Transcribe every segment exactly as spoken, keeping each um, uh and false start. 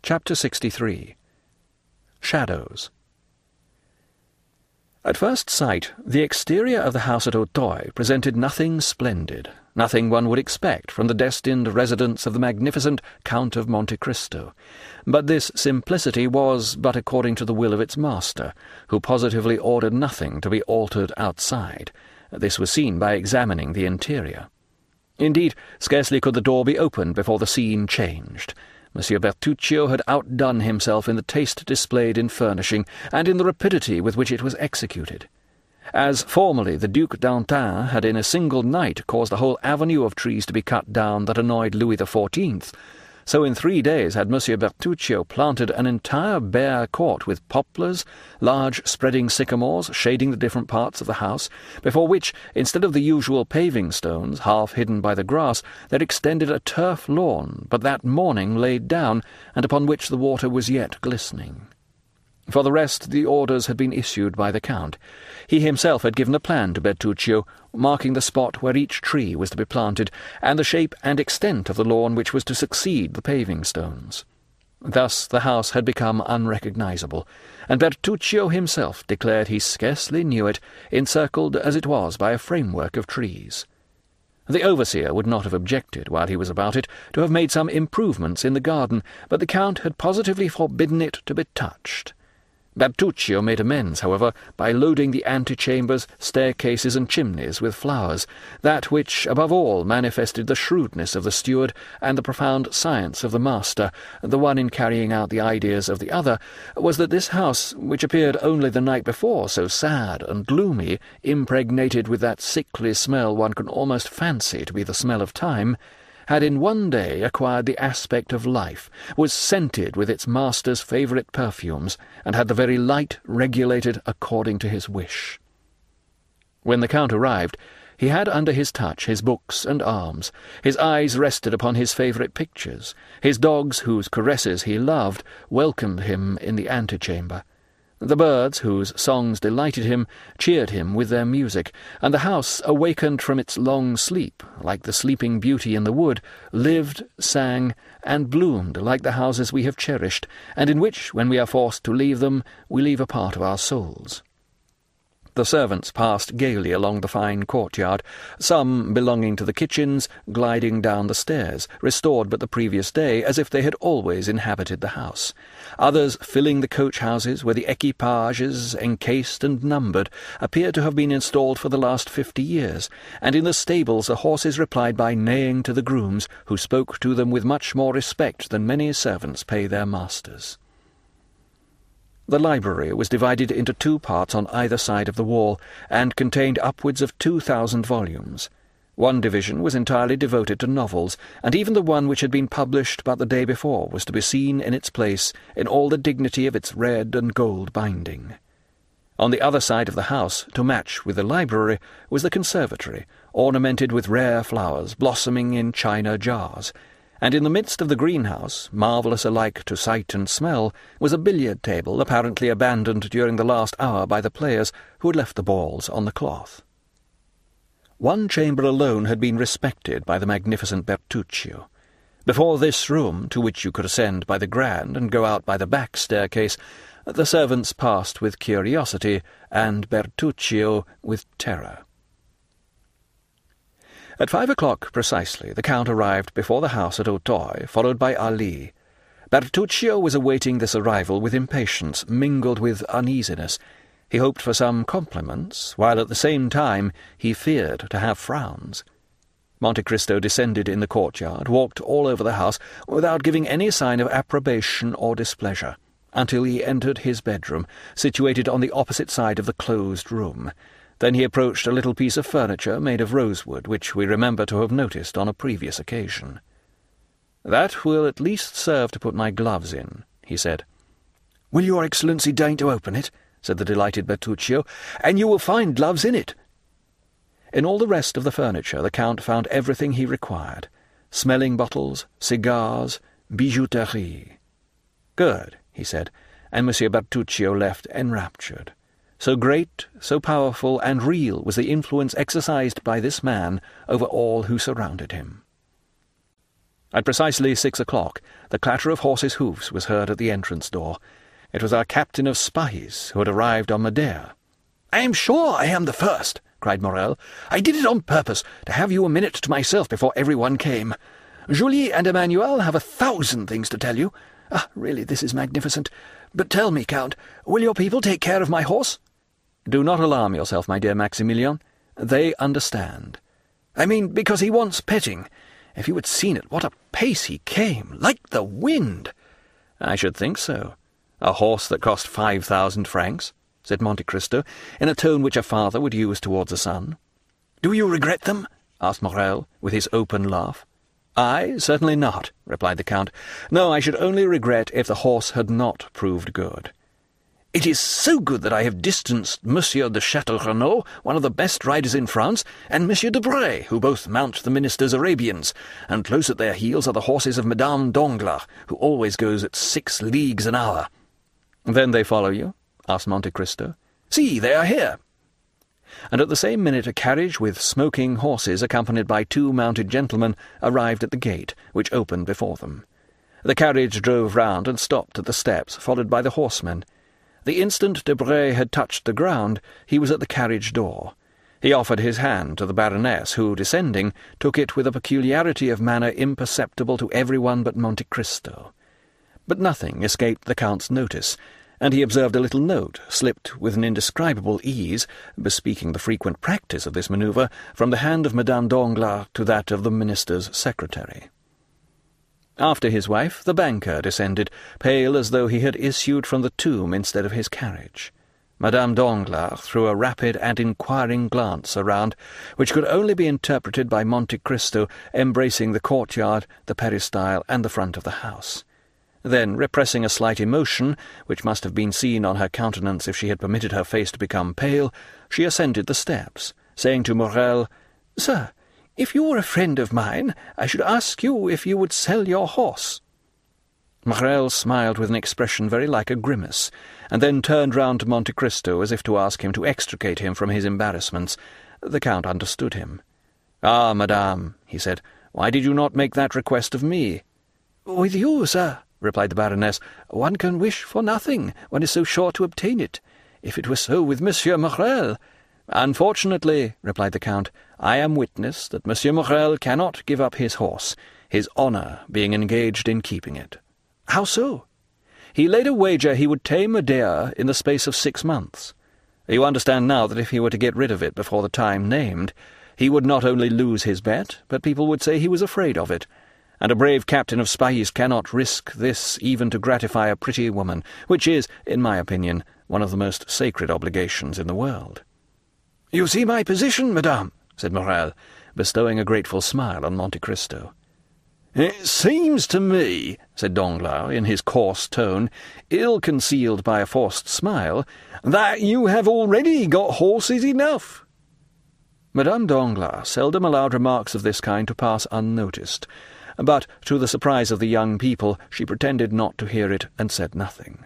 Chapter sixty-three. Shadows. At first sight, the exterior of the house at Auteuil presented nothing splendid, nothing one would expect from the destined residence of the magnificent Count of Monte Cristo. But this simplicity was but according to the will of its master, who positively ordered nothing to be altered outside. This was seen by examining the interior. Indeed, scarcely could the door be opened before the scene changed. Monsieur Bertuccio had outdone himself in the taste displayed in furnishing, and in the rapidity with which it was executed. As formerly the Duc d'Antin had in a single night caused a whole avenue of trees to be cut down that annoyed Louis the Fourteenth, so in three days had Monsieur Bertuccio planted an entire bare court with poplars, large spreading sycamores shading the different parts of the house, before which, instead of the usual paving stones, half hidden by the grass, there extended a turf lawn, but that morning laid down, and upon which the water was yet glistening. For the rest, the orders had been issued by the Count. He himself had given a plan to Bertuccio, marking the spot where each tree was to be planted, and the shape and extent of the lawn which was to succeed the paving stones. Thus the house had become unrecognizable, and Bertuccio himself declared he scarcely knew it, encircled as it was by a framework of trees. The overseer would not have objected, while he was about it, to have made some improvements in the garden, but the Count had positively forbidden it to be touched. Bertuccio made amends, however, by loading the antechambers, staircases, and chimneys with flowers, that which, above all, manifested the shrewdness of the steward and the profound science of the master. The one in carrying out the ideas of the other was that this house, which appeared only the night before so sad and gloomy, impregnated with that sickly smell one can almost fancy to be the smell of time, had in one day acquired the aspect of life, was scented with its master's favourite perfumes, and had the very light regulated according to his wish. When the Count arrived, he had under his touch his books and arms. His eyes rested upon his favourite pictures. His dogs, whose caresses he loved, welcomed him in the antechamber. The birds, whose songs delighted him, cheered him with their music, and the house, awakened from its long sleep, like the sleeping beauty in the wood, lived, sang, and bloomed like the houses we have cherished, and in which, when we are forced to leave them, we leave a part of our souls. The servants passed gaily along the fine courtyard, some belonging to the kitchens, gliding down the stairs, restored but the previous day, as if they had always inhabited the house. Others, filling the coach-houses, where the equipages, encased and numbered, appeared to have been installed for the last fifty years, and in the stables the horses replied by neighing to the grooms, who spoke to them with much more respect than many servants pay their masters. The library was divided into two parts on either side of the wall, and contained upwards of two thousand volumes. One division was entirely devoted to novels, and even the one which had been published but the day before was to be seen in its place, in all the dignity of its red and gold binding. On the other side of the house, to match with the library, was the conservatory, ornamented with rare flowers, blossoming in china jars, and in the midst of the greenhouse, marvellous alike to sight and smell, was a billiard-table apparently abandoned during the last hour by the players, who had left the balls on the cloth. One chamber alone had been respected by the magnificent Bertuccio. Before this room, to which you could ascend by the grand and go out by the back staircase, the servants passed with curiosity, and Bertuccio with terror. At five o'clock precisely, the Count arrived before the house at Auteuil, followed by Ali. Bertuccio was awaiting this arrival with impatience, mingled with uneasiness. He hoped for some compliments, while at the same time he feared to have frowns. Monte Cristo descended in the courtyard, walked all over the house, without giving any sign of approbation or displeasure, until he entered his bedroom, situated on the opposite side of the closed room. Then he approached a little piece of furniture made of rosewood, which we remember to have noticed on a previous occasion. "That will at least serve to put my gloves in," he said. "Will your Excellency deign to open it?" said the delighted Bertuccio, "and you will find gloves in it." In all the rest of the furniture the Count found everything he required: smelling bottles, cigars, bijouterie. "Good," he said, and Monsieur Bertuccio left enraptured. So great, so powerful and real was the influence exercised by this man over all who surrounded him. At precisely six o'clock, the clatter of horses' hoofs was heard at the entrance door. It was our captain of spies, who had arrived on Madeira. "I am sure I am the first," cried Morrel. "I did it on purpose, to have you a minute to myself before everyone came. Julie and Emmanuel have a thousand things to tell you. Ah, really, this is magnificent. But tell me, Count, will your people take care of my horse?" "Do not alarm yourself, my dear Maximilian. They understand." "I mean, because he wants petting. If you had seen it, what a pace he came, like the wind." "I should think so. A horse that cost five thousand francs," said Monte Cristo, in a tone which a father would use towards a son. "Do you regret them?" asked Morrel, with his open laugh. "I? Certainly not," replied the Count. "No, I should only regret if the horse had not proved good." "It is so good that I have distanced Monsieur de Château-Renaud, one of the best riders in France, and Monsieur de Bray, who both mount the minister's Arabians, and close at their heels are the horses of Madame Danglars, who always goes at six leagues an hour." "Then they follow you?" asked Monte Cristo. "See, they are here." And at the same minute a carriage with smoking horses, accompanied by two mounted gentlemen, arrived at the gate, which opened before them. The carriage drove round and stopped at the steps, followed by the horsemen. The instant Debray had touched the ground, he was at the carriage door. He offered his hand to the Baroness, who, descending, took it with a peculiarity of manner imperceptible to every one but Monte Cristo. But nothing escaped the Count's notice, and he observed a little note, slipped with an indescribable ease, bespeaking the frequent practice of this manoeuvre, from the hand of Madame Danglars to that of the minister's secretary. After his wife, the banker descended, pale as though he had issued from the tomb instead of his carriage. Madame Danglars threw a rapid and inquiring glance around, which could only be interpreted by Monte Cristo embracing the courtyard, the peristyle, and the front of the house. Then, repressing a slight emotion, which must have been seen on her countenance if she had permitted her face to become pale, she ascended the steps, saying to Morrel, "Sir, if you were a friend of mine, I should ask you if you would sell your horse." Morrel smiled with an expression very like a grimace, and then turned round to Monte Cristo as if to ask him to extricate him from his embarrassments. The Count understood him. "Ah, madame," he said, "why did you not make that request of me?" "With you, sir," replied the Baroness, "one can wish for nothing, one is so sure to obtain it. If it were so with Monsieur Morrel—" "Unfortunately," replied the Count, "I am witness that Monsieur Morrel cannot give up his horse, his honour being engaged in keeping it." "How so?" "He laid a wager he would tame Madeira in the space of six months. You understand now that if he were to get rid of it before the time named, he would not only lose his bet, but people would say he was afraid of it. And a brave captain of spies cannot risk this even to gratify a pretty woman, which is, in my opinion, one of the most sacred obligations in the world." "You see my position, madame," said Morrel, bestowing a grateful smile on Monte Cristo. "It seems to me," said Danglars, in his coarse tone, ill-concealed by a forced smile, "that you have already got horses enough." Madame Danglars seldom allowed remarks of this kind to pass unnoticed, but, to the surprise of the young people, she pretended not to hear it and said nothing.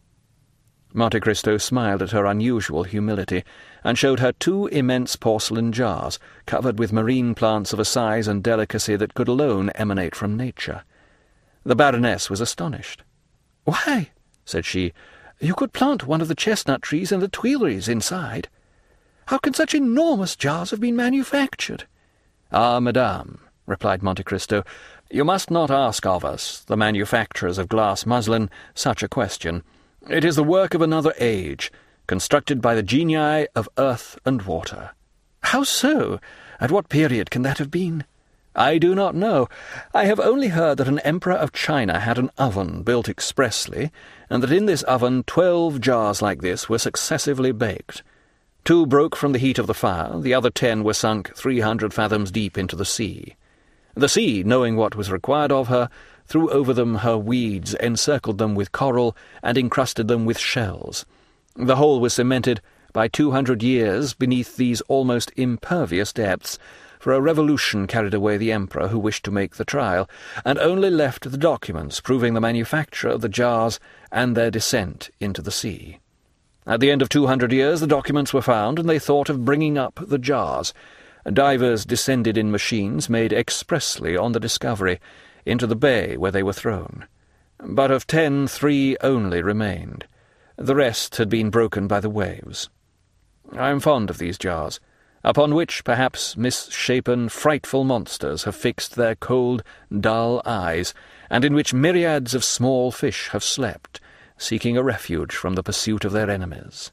Monte Cristo smiled at her unusual humility, and showed her two immense porcelain jars, covered with marine plants of a size and delicacy that could alone emanate from nature. The Baroness was astonished. "Why," said she, "you could plant one of the chestnut trees and the Tuileries inside. How can such enormous jars have been manufactured?" "Ah, madame," replied Monte Cristo, "you must not ask of us, the manufacturers of glass muslin, such a question. It is the work of another age, constructed by the genii of earth and water." "How so? At what period can that have been?" "I do not know. I have only heard that an emperor of China had an oven built expressly, and that in this oven twelve jars like this were successively baked. Two broke from the heat of the fire, the other ten were sunk three hundred fathoms deep into the sea. The sea, knowing what was required of her, threw over them her weeds, encircled them with coral, and encrusted them with shells. The whole was cemented by two hundred years beneath these almost impervious depths, for a revolution carried away the emperor who wished to make the trial, and only left the documents proving the manufacture of the jars and their descent into the sea. At the end of two hundred years the documents were found, and they thought of bringing up the jars. Divers descended in machines made expressly on the discovery. into the bay where they were thrown. But of ten, three only remained. The rest had been broken by the waves. I am fond of these jars, upon which perhaps misshapen, frightful monsters have fixed their cold, dull eyes, and in which myriads of small fish have slept, seeking a refuge from the pursuit of their enemies.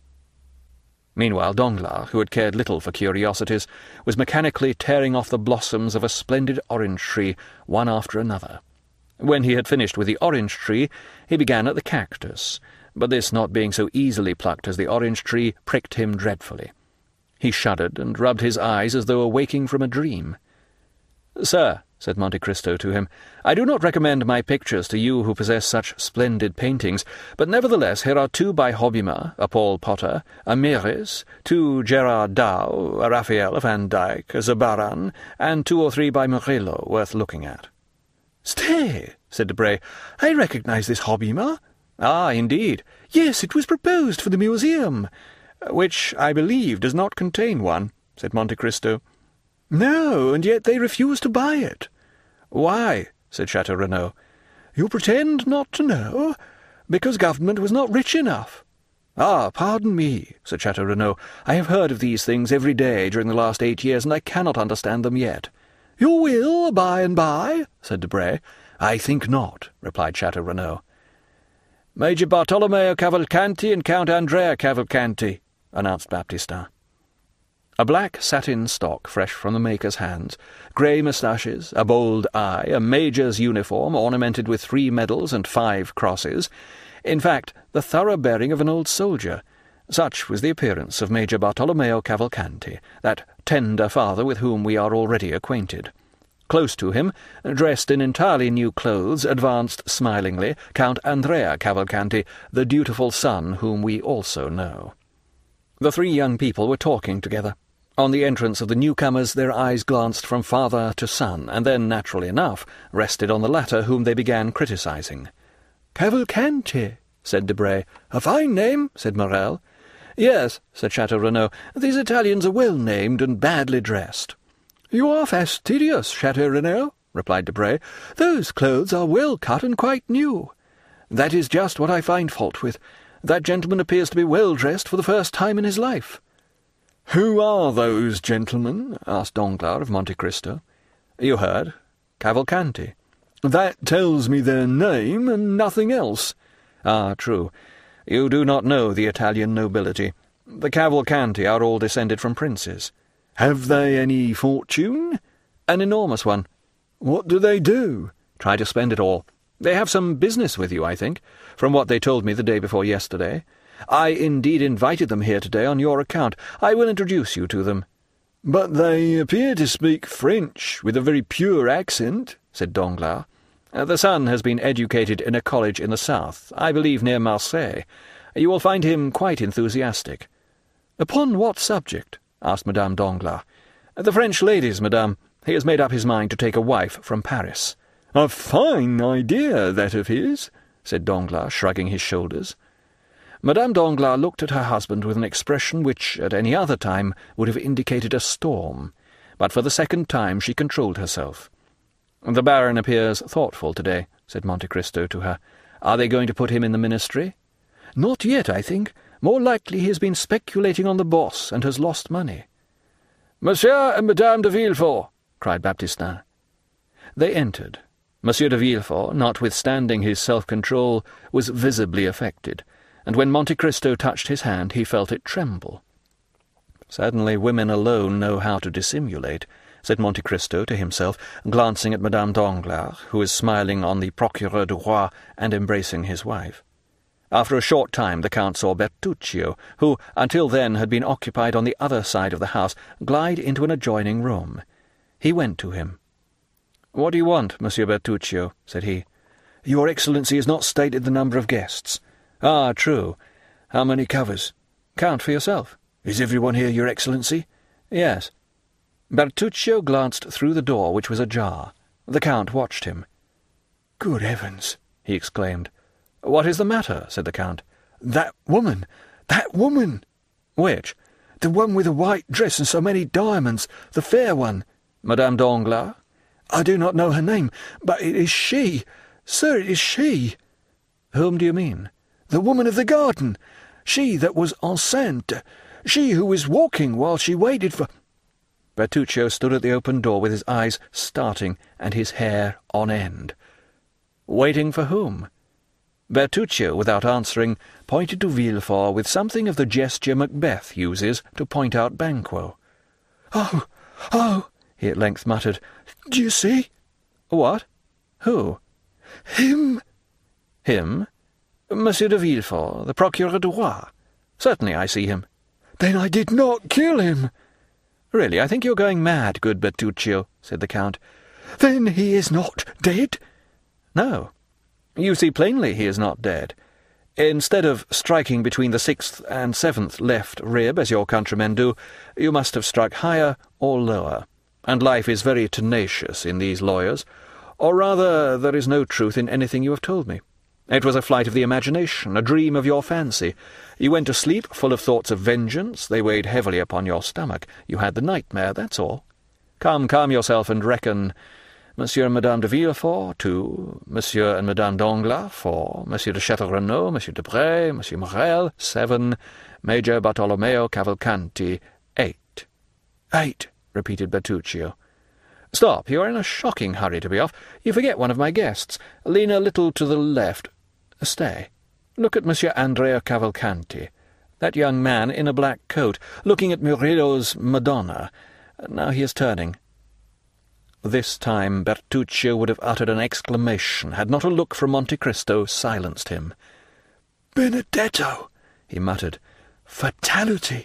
Meanwhile Danglars, who had cared little for curiosities, was mechanically tearing off the blossoms of a splendid orange tree, one after another. When he had finished with the orange tree, he began at the cactus, but this, not being so easily plucked as the orange tree, pricked him dreadfully. He shuddered and rubbed his eyes as though awaking from a dream. "Sir," said Monte Cristo to him, "I do not recommend my pictures to you who possess such splendid paintings, but nevertheless here are two by Hobbema, a Paul Potter, a Meres, two Gerard Dow, a Raphael, a Van Dyck, a Zurbaran, and two or three by Murillo, worth looking at." "Stay," said Debray, "I recognize this Hobbema." "Ah, indeed." "Yes, it was proposed for the museum." "Which, I believe, does not contain one," said Monte Cristo. "No, and yet they refuse to buy it." "Why?" said Chateau Renaud. "You pretend not to know. Because government was not rich enough." "Ah, pardon me," said Chateau Renaud. "I have heard of these things every day during the last eight years, and I cannot understand them yet." "You will, by and by," said Debray. "I think not," replied Chateau Renaud. "Major Bartolomeo Cavalcanti and Count Andrea Cavalcanti," announced Baptistin. A black satin stock fresh from the maker's hands, grey moustaches, a bold eye, a major's uniform ornamented with three medals and five crosses, in fact, the thorough bearing of an old soldier. Such was the appearance of Major Bartolomeo Cavalcanti, that tender father with whom we are already acquainted. Close to him, dressed in entirely new clothes, advanced smilingly Count Andrea Cavalcanti, the dutiful son whom we also know. The three young people were talking together. On the entrance of the newcomers their eyes glanced from father to son, and then, naturally enough, rested on the latter, whom they began criticizing. "Cavalcanti," said Debray. "A fine name," said Morrel. "Yes," said Chateau Renaud, "these Italians are well named and badly dressed." "You are fastidious, Chateau Renaud," replied Debray. "Those clothes are well cut and quite new." "That is just what I find fault with. That gentleman appears to be well dressed for the first time in his life." "Who are those gentlemen?" asked Danglars of Monte Cristo. "You heard. Cavalcanti." "That tells me their name and nothing else." "Ah, true. You do not know the Italian nobility. The Cavalcanti are all descended from princes." "Have they any fortune?" "An enormous one." "What do they do?" "Try to spend it all. They have some business with you, I think, from what they told me the day before yesterday. I indeed invited them here today on your account. I will introduce you to them." "But they appear to speak French with a very pure accent," said Danglars. "The son has been educated in a college in the south, I believe near Marseille. You will find him quite enthusiastic." "Upon what subject?" asked Madame Danglars. "The French ladies, madame. He has made up his mind to take a wife from Paris." "A fine idea, that of his," said Danglars, shrugging his shoulders. Madame Danglars looked at her husband with an expression which, at any other time, would have indicated a storm, but for the second time she controlled herself. "The Baron appears thoughtful today," said Monte Cristo to her. "Are they going to put him in the ministry?" "Not yet, I think. More likely he has been speculating on the Bourse and has lost money." "Monsieur and Madame de Villefort!" cried Baptistin. They entered. Monsieur de Villefort, notwithstanding his self-control, was visibly affected, and when Monte Cristo touched his hand he felt it tremble. "Certainly women alone know how to dissimulate," said Monte Cristo to himself, glancing at Madame Danglars, who was smiling on the Procureur du Roi and embracing his wife. After a short time the Count saw Bertuccio, who, until then, had been occupied on the other side of the house, glide into an adjoining room. He went to him. "What do you want, Monsieur Bertuccio?" said he. "Your Excellency has not stated the number of guests." "Ah, true. How many covers?" "Count for yourself." "Is everyone here, Your Excellency?" "Yes." Bertuccio glanced through the door, which was ajar. The Count watched him. "Good heavens!" he exclaimed. "What is the matter?" said the Count. "That woman! That woman!" "Which?" "The one with the white dress and so many diamonds. The fair one." "Madame Danglars?" I do not know her name, but it is she. Sir, it is she. Whom do you mean? The woman of the garden. She that was enceinte. She who was walking while she waited for—" Bertuccio stood at the open door with his eyes starting and his hair on end. Waiting for whom? Bertuccio, without answering, pointed to Villefort with something of the gesture Macbeth uses to point out Banquo. "Oh, oh," he at length muttered. "Do you see?" "What? Who?" "Him." "Him? Monsieur de Villefort, the Procureur du Roi? Certainly I see him." "Then I did not kill him." "Really, I think you're going mad, good Bertuccio," said the Count. "Then he is not dead?" "No. You see plainly he is not dead. Instead of striking between the sixth and seventh left rib, as your countrymen do, you must have struck higher or lower. And life is very tenacious in these lawyers. Or rather, there is no truth in anything you have told me. It was a flight of the imagination, a dream of your fancy. You went to sleep full of thoughts of vengeance. They weighed heavily upon your stomach. You had the nightmare, that's all. Come, calm yourself and reckon. Monsieur and Madame de Villefort, two. Monsieur and Madame Danglars, four. Monsieur de Château Renaud, Monsieur de Bray, Monsieur Morel, seven. Major Bartolomeo Cavalcanti, eight. Eight, repeated Bertuccio. Stop, you are in a shocking hurry to be off. You forget one of my guests. Lean a little to the left. Stay. Look at Monsieur Andrea Cavalcanti, that young man in a black coat, looking at Murillo's Madonna. Now he is turning. This time Bertuccio would have uttered an exclamation, had not a look from Monte Cristo silenced him. "Benedetto!" he muttered. "Fatality!"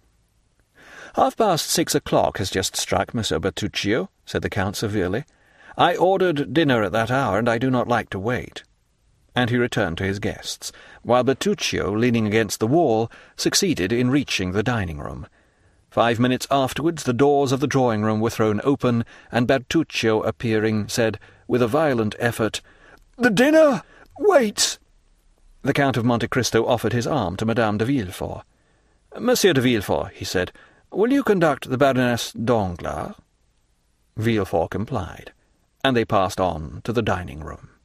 "Half-past six o'clock has just struck, Monsieur Bertuccio," said the Count severely. "I ordered dinner at that hour, and I do not like to wait." And he returned to his guests, while Bertuccio, leaning against the wall, succeeded in reaching the dining-room. Five minutes afterwards the doors of the drawing-room were thrown open, and Bertuccio, appearing, said, with a violent effort, "The dinner waits." The Count of Monte Cristo offered his arm to Madame de Villefort. "Monsieur de Villefort," he said, "will you conduct the Baroness Danglars?" Villefort complied, and they passed on to the dining-room.